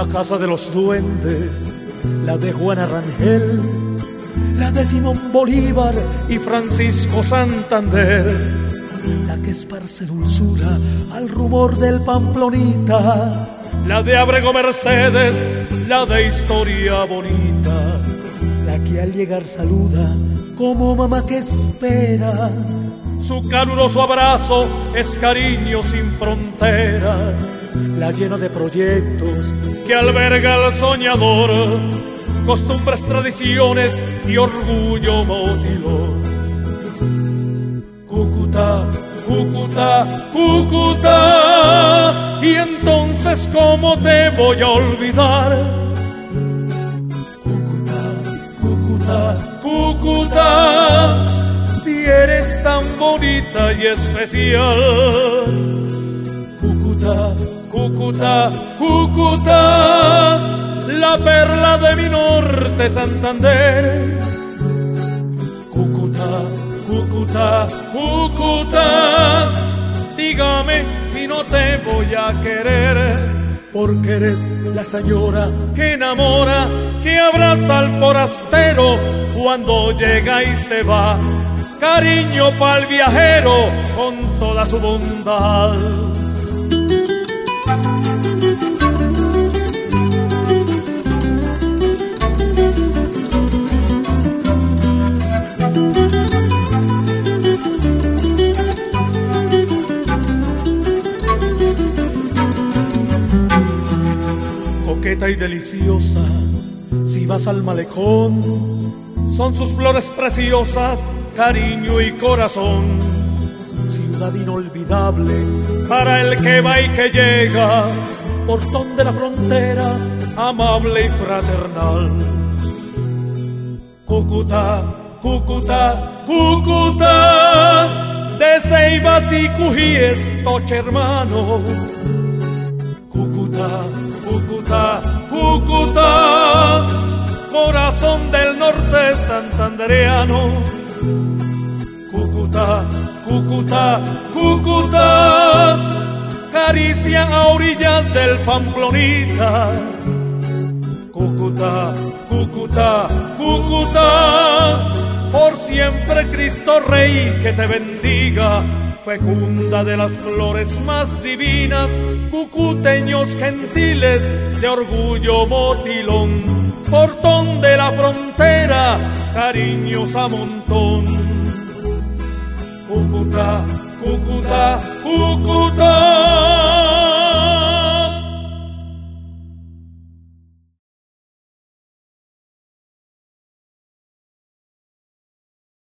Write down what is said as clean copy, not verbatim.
casa de los duendes, la de Juana Rangel, la de Simón Bolívar y Francisco Santander, la que esparce dulzura al rumor del Pamplonita, la de Abrego Mercedes, la de Historia Bonita, la que al llegar saluda como mamá que espera. Su caluroso abrazo es cariño sin fronteras, la llena de proyectos que alberga al soñador, costumbres, tradiciones y orgullo motilón. Cúcuta, Cúcuta, Cúcuta, y entonces ¿cómo te voy a olvidar? Cúcuta, Cúcuta, Cúcuta, si eres tan bonita y especial. Cúcuta, Cúcuta, Cúcuta, la perla de mi norte Santander. Cúcuta, Cúcuta, Cúcuta, dígame si no te voy a querer, porque eres la señora que enamora, que abraza al forastero cuando llega y se va. Cariño pa'l viajero con toda su bondad. Coqueta y deliciosa, si vas al malecón, son sus flores preciosas, cariño y corazón. Ciudad inolvidable para el que va y que llega, portón de la frontera, amable y fraternal. Cúcuta, Cúcuta, Cúcuta, de Ceibas y Cujíes, Toche hermano. Cúcuta, Cúcuta, Cúcuta, corazón del norte santandereano. Cúcuta, Cúcuta, Cúcuta, caricia a orillas del Pamplonita. Cúcuta, Cúcuta, Cúcuta, por siempre Cristo Rey que te bendiga. Fecunda de las flores más divinas, cucuteños gentiles de orgullo motilón, portón de la frontera, cariños a montón. Cúcuta, Cúcuta, Cúcuta,